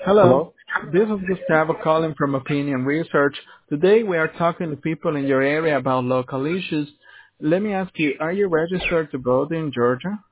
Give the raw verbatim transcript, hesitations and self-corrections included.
Hello, Hello? this is Gustavo calling from Opinion Research. Today we are talking to people in your area about local issues. Let me ask you, are you registered to vote in Georgia?